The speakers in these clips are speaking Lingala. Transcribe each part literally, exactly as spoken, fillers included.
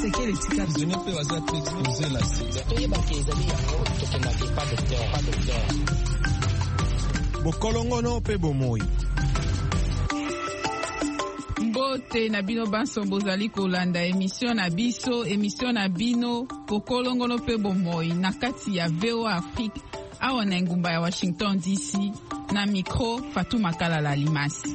seke letika zone pe waza pe exposer la sida to yeba ke ezali yango to kenda ke pas docteur pas docteur bokolongono pe bomoi. Mbote na bino banso bozali kolanda emission na biso emission na bino bokolongono pe bomoi na kati ya V O A Afrique awa na ngumba ya Washington D C na micro Fatuma Kalala Limasi.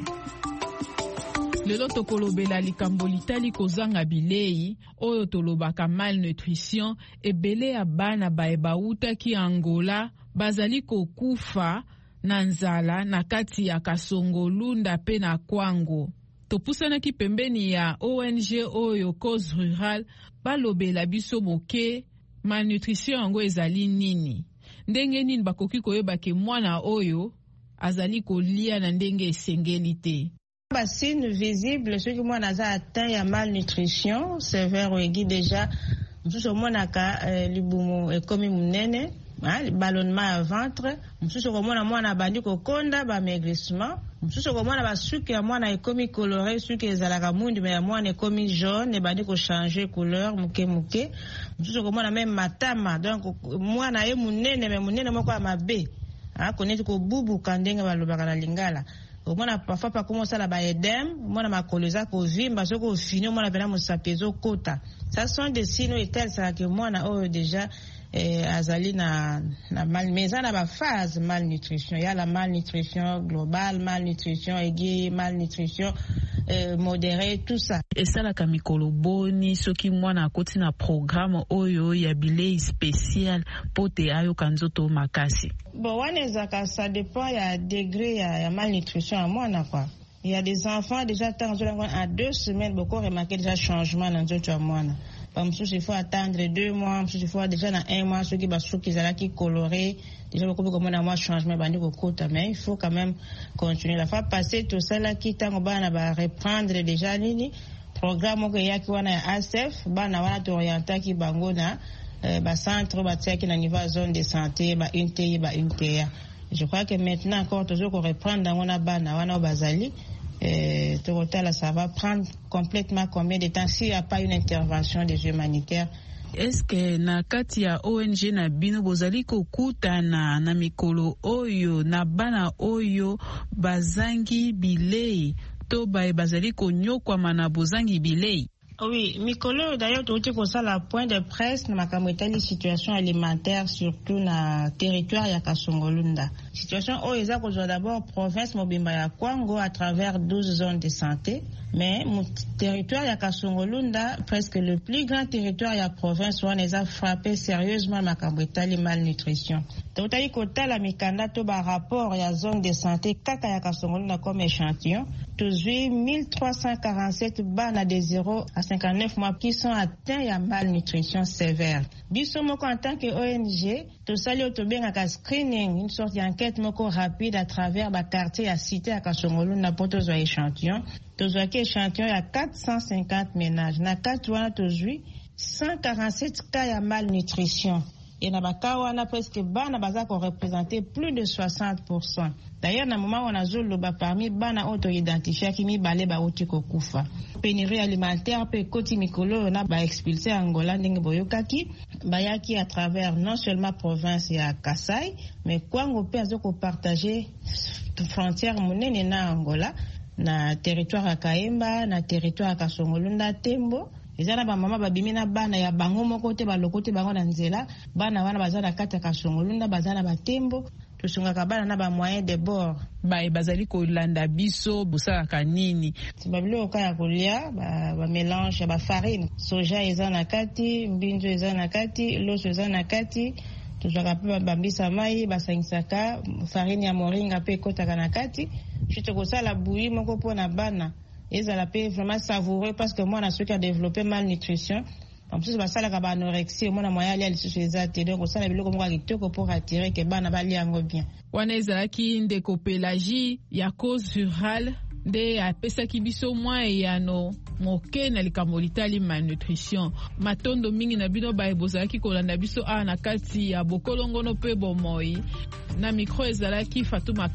Lelo tokolobela likambo litali kozanga bilei oyo tolobaka malnutrition ebele ya bana baebawutaki Angola bazali kokufa na nzala na kati ya Kasongo-Lunda pe na Kwango. Topusanaki pembeni ya O N G oyo Cause Rural balobela biso moke malnutrition yango ezali nini. Ndenge nini bakoki koyeba ke mwana oyo azali kolia na ndenge esengeli te. Ba signe visible ceux qui mwana za atteint ya malnutrition sévère ou aiguë déjà msusu mwana ka euh, libumu ekomi munene hein, ballonnement à ventre msusu mwana mwana bandi kokonda ba maigrissement msusu mwana ba suki ya mwana ekomi coloré suki ezalaka mundi mais ya mwana ekomi jaune bandi ko changer couleur muke muke msusu mwana même matama donc mwana ye munene mais munene moko ya mabe hein connaître ko bubu kandenge balobaka na lingala mwana parfois pas comment ça la ba edem mwana makoloza ko vimba soko fini mwana pena musapezo kota. Ça sont des signes et tels ça que mwana oh déjà eh, azali na na mal mais ça na ba phase malnutrition. Il y a la malnutrition globale, malnutrition aiguë, malnutrition euh, modérée, tout ça. Et ça la kamikolo boni soki mwana akoti na programme oyo ya bilei spécial pote ayo kanzoto makasi. Bon, ça dépend, il y a degré, il y a malnutrition à moi, quoi. Il y a des enfants, déjà, à deux semaines, beaucoup remarqué déjà changement dans le monde. Comme ça, il faut attendre deux mois, il faut déjà dans un mois, ceux qui sont qui colorés, déjà beaucoup comme un mois changement, mais il faut quand même continuer. La fois passée, tout ça là, qui t'a reprendre déjà, nini, programme que y a qui wana A S F, bana wana t'orienter qui bangona. Euh, bah, centre, bah, qui na niveau zone de santé, bah, une T I, bah, une T A. Je crois que maintenant encore toujours qu'on reprend dans mon abana, wana bazali, euh, total, ça va prendre complètement combien de temps s'il n'y a pas une intervention des humanitaires. Est-ce que na kati ya O N G na bino bozali kokutana na mikolo oyo na bana oyo bazangi bilei to ba bazali konyokwa mana bozangi bilei? Oui, Mikolo, d'ailleurs, tu as ça la point de presse, dans la situation alimentaire, surtout dans le territoire de Kasongo-Lunda. Situation où ils ont d'abord province Mobimba ya Kwango à travers douze zones de santé. Mais mon territoire de Kasongo-Lunda, presque le plus grand territoire de la province, où on les a frappé sérieusement ma Kambwetali malnutrition. Donc, tu as dit que la Mikanda, tout par rapport à la zone de santé, Kaka ya Kasongo-Lunda comme échantillon, toujours mille trois cent quarante-sept bana de zéro à cinquante-neuf mois qui sont atteints de malnutrition sévère. Biso moko en tant que O N G, tout ça lié au bien screening, une sorte d'enquête moko rapide à travers le quartier à cité à Kasongo-Lunda pour tous les échantillons. Tous les échantillons, il y a quatre cent cinquante ménages. Na quatre wana toujours cent quarante-sept cas de malnutrition. Et na baka wana presque bana baza ko représenter plus de soixante pour cent. D'ailleurs, na moment on a zolo ba parmi bana auto identifié qui mi balé ba oti ko kufa. Pénurie alimentaire pe koti mikolo na ba expulsé Angola ndenge boyokaki bayaki à travers non seulement province ya Kasai mais Kwango pe azoko partager frontière monene na Angola na territoire ya Kaemba na territoire ya Kasongo-Lunda Tembo. Ezana ba mama babimi na bana ya bango moko te baloko te bango na nzela bana wana bazana kata Kasongo-Lunda bazana batembo tusungaka bana na ba moyen de bord ba bazali ko landa biso busaka kanini babilo ka ya kolia ba, ba mélange ba farine soja ezana kati mbinjo ezana kati loso ezana kati tuzaka pe bambisa mai basangisaka farine ya moringa pe kotaka na kati chito kosala bouillie moko pona bana. Et ça l'a fait vraiment savoureux parce que moi, on a ceux qui ont développé malnutrition. En plus, ça l'a fait anorexie. Moi, on a moyen d'aller sur les athées. Donc, ça l'a fait pour attirer que bana bali ango bien. Waneza ki ndeko Pelagie ya Cause Rural de apesa kibiso mwa ya no moke na likambo litali malnutrition. Matondo mingi na bino ba ebozaki kolanda biso a na kati ya bokolongono pe bomoi. Na micro ezalaki Fatuma